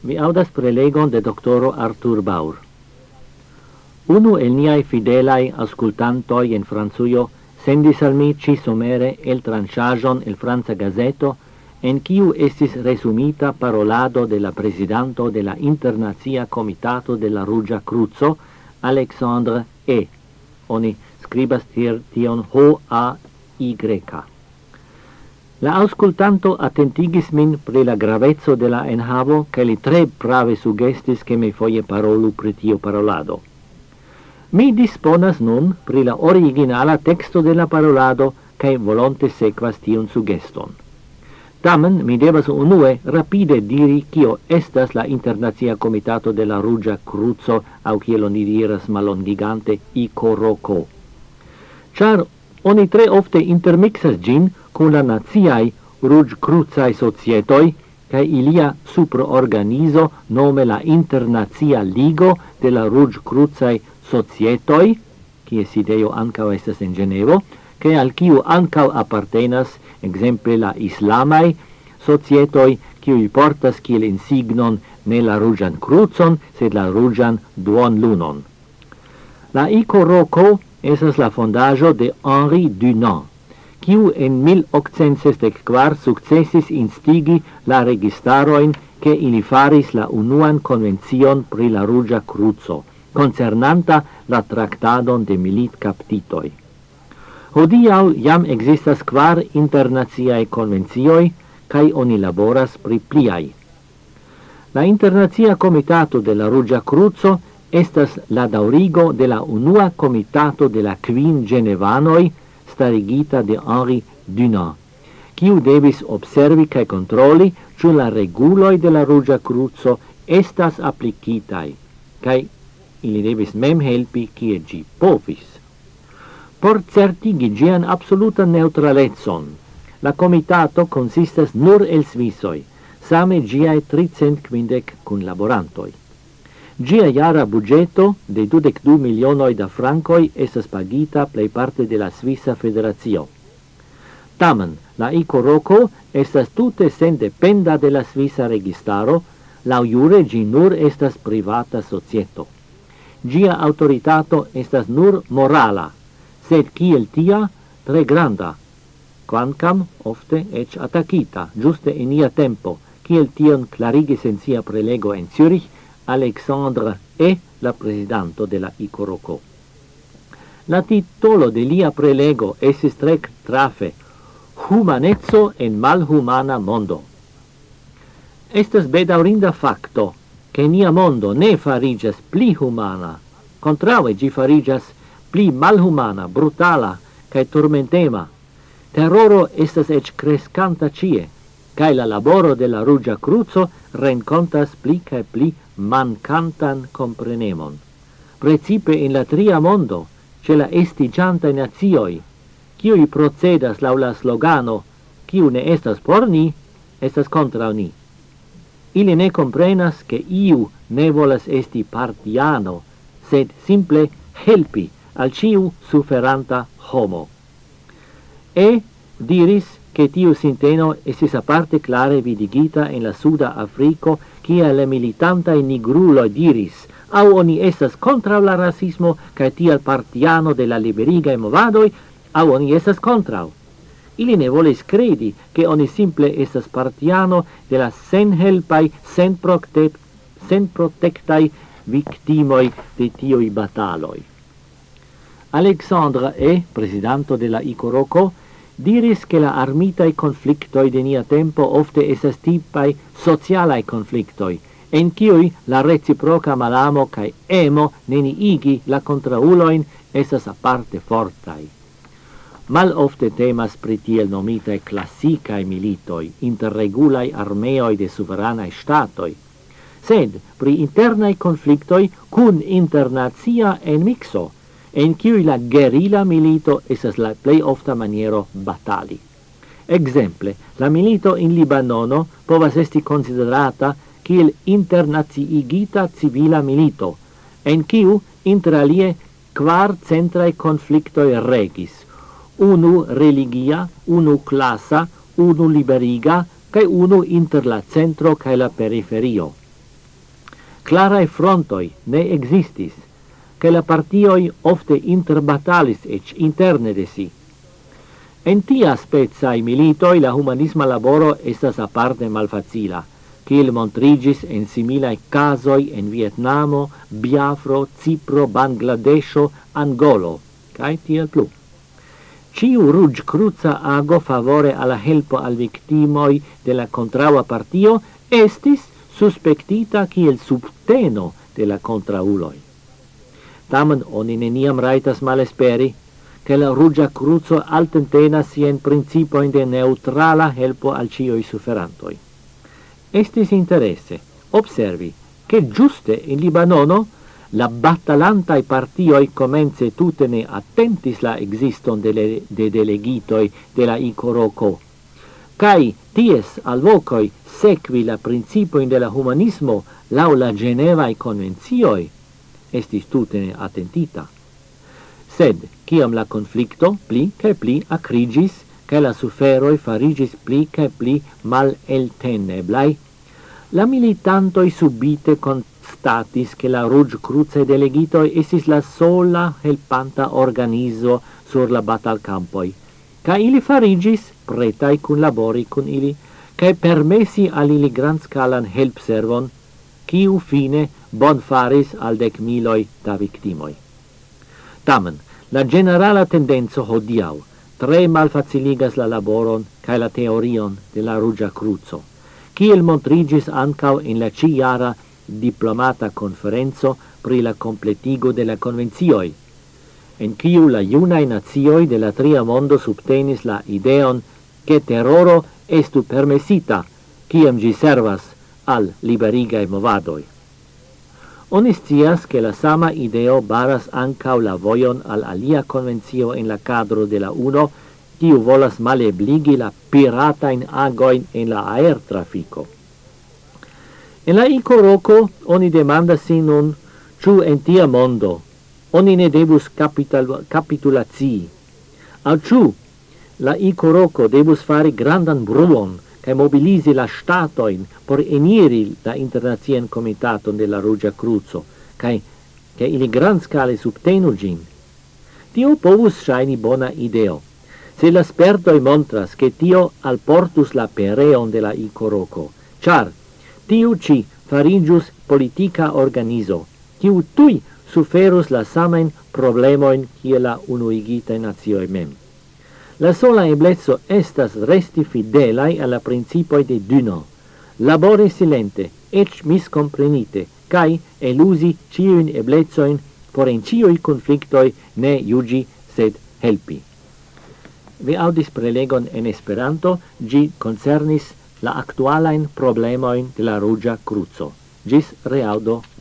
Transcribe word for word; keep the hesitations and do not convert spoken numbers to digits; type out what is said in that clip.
Vi audas prelegon de doctoro Arthur Baur. Unu el niai fidelai ascultantoi in Franzuio sendis al mi ci somere el tranchajon el Franza Gazeto, en quiu estis resumita parolado de la presidanto de la Internazia Comitato de la Rugia Cruzo, Alexandre E. Oni scribas tier tion H A Y. La auscultanto attentigis min pri la gravezzo de la enhavo, che li tre prave sugestis che mi foie parolu pri tio parolado. Mi disponas nun pri la originala texto de la parolado, che volonte sequas tion sugeston. Tamen mi devas unue rapide diri kio estas la Internazia Comitato de la Rugia Cruzo, au kiel oni diras malongigante I C O R O C O. Char oni tre ofte intermixas gin con la naziai Rugi Cruzai Societoi, ca ilia supraorganizo nome la Internazia Ligo de la Rugi Cruzai Societoi, kie sideo ancao estas en Genevo, che al kiu ancao appartenas exemple la islamai societoi kiu portas kiel insignon ne la rugian cruzon, sed la rugian duon lunon. La I C O R O C O esas la fondajo de Henri Dunant, kiu en mil octcent sesdekvar successis instigi la registaroin che ili faris la unuan convencion pri la rugia cruzo, concernanta la tractadon de milit captitoi. Hodiau jam existas kvar internaziae convenzioi, kai oni laboras pri pliai. La Internazia Comitato de la Rugia Cruzo estas la daurigo de la unua comitato de la quin genevanoi, starigita de Henri Dunant, kiu devis observi kai controlli ciu la reguloi de la Rugia Cruzo estas applicitai, kai ili devis mem helpi kie gi povis. Por certigi gian absoluta neutralezon, la comitato consistas nur el Svissoi, same giae tricent quindec cun laborantoi. Gia jara budgeto de dudec du milionoi da francoi estas pagita plei parte de la Svissa Federatio. Tamen, la I C O R O C O estas tute sen dependa de la Svissa registaro, lau jure gi nur estas privata societo. Gia autoritato estas nur morala, sed kiel tia tre granda, quancam ofte ec attacita, giuste in ia tempo, kiel tion clarigis en sia prelego en Zürich, Alexandre E, la presidanto de la I C O R O C O. La titolo de lia prelego esis tre trafe, Humanezzo en malhumana mondo. Estas bedaurinda facto, che nia mondo ne farigas pli humana, contraue gi farigas pli malhumana, brutala, cae tormentema. Terroro estas ec crescanta cie, cae la laboro de la Rugia Cruzo rencontas pli cae pli mancantan comprenemon. Precipe in la tria mondo, ce la estigianta nazioi, kiui procedas lau la slogano, kiu ne estas por ni, estas contra ni. Ili ne comprenas che iu ne volas esti partiano, sed simple helpi al ciu suferanta homo. E diris che tiu sinteno estis aparte clare vidigita in la Suda Africo, cia le militanta in nigrulo diris, au oni estas contra la racismo, cae tial partiano de la liberiga e movadoi, au oni estas contrau. Ili ne volis credi che oni simple estas partiano de la sen helpai, sen, prote sen protectai victimoi de tioi bataloi. Alexandre E, presidanto de la I C O R O C O, diris che la armitai conflictoi de nia tempo ofte esas tipai socialai conflictoi, en ciui la reciproca malamo cae emo neniigi la contrauloin esas aparte fortai. Mal ofte temas pri tiel nomitae classicae militoi, interregulai armeoi de suveranae statoi, sed pri internae conflictoi cun internazia en mixo, en cui la guerrilla milito esas la plei ofta maniero batali. Exemple, la milito in Libanono povas esti considerata kiel internaziigita civila milito, en kiu inter alie quar centrae conflictoi regis, unu religia, unu classa, unu liberiga, cae unu inter la centro cae la periferio. clarae frontoi ne existis, che la partioi ofte interbatalis ec interne de si. En tia spezae militoi la humanisma laboro estas aparte malfacila, kiel montrigis en similae casoi en Vietnamo, Biafro, Cipro, Bangladesho, Angolo, cae tiel plu. Ciu rugi cruza ago favore alla helpo al victimoi de la contraua partio estis suspectita kiel subteno de la contrauloi. Tamen oni neniam raitas malesperi, che la rugia cruzo altentena sien principio de neutrala helpo al cioi suferantoi. Estis interesse observi che giuste in Libanono la battalantai partioi comence tute ne attentis la existon de, le, de delegitoi de la Icoroco, cae ties alvocoi sequi la principio de la humanismo lau la Genevae convenzioi, estis tute ne attentita. Sed, ciam la conflicto pli cae pli acrigis, cae la suferoi farigis pli cae pli mal elteneblai, la militantoi subite constatis che la Ruge Cruce delegitoi esis la sola helpanta organizo sur la batalcampoi, ca ili farigis pretai cun labori cun ili, cae permessi al ili grand scalan help servon, ciu fine bon faris al dec miloi da victimoi. Tamen, la generala tendenzo hodiau tre malfaciligas la laboron cae la teorion de la Rugia Cruzo, kiel montrigis ancau in la ciara diplomata conferenzo pri la completigo de la convenzioi, en ciu la iunae nazioi de la tria mondo subtenis la ideon che terroro estu permesita, ciam gi servas al liberigae movadoi. Oni scias che la sama ideo baras ancau la voion al alia convenzio en la cadro de la UNO, kiu volas malebligi la piratain agoin en la aer trafico. En la Icoroco oni demanda sin nun, ciu en tia mondo, oni ne debus capital, capitulazii, au ciu la Icoroco debus fari grandan bruon, cae mobilisi la statoin por eniri la internazien comitaton de la Rugia Cruzo, cae che ili grand scale subtenu gin. Tio povus shaini bona ideo, se la spertoi montras che tio alportus la pereon de la Icoroco, char tiu ci farigius politica organizo, kiu tui suferus la samain problemoin kie la unuigita nazioi mem. La sola eblezzo estas resti fidelai alla principoi de Duno, labore silente, ec miscomprenite, cae elusi ciuin eblezzoin por in ciui conflictoi ne iugi sed helpi. Vi audis prelegon en Esperanto, gi concernis la actualain problemoin de la Rugia Cruzo. Gis reaudo.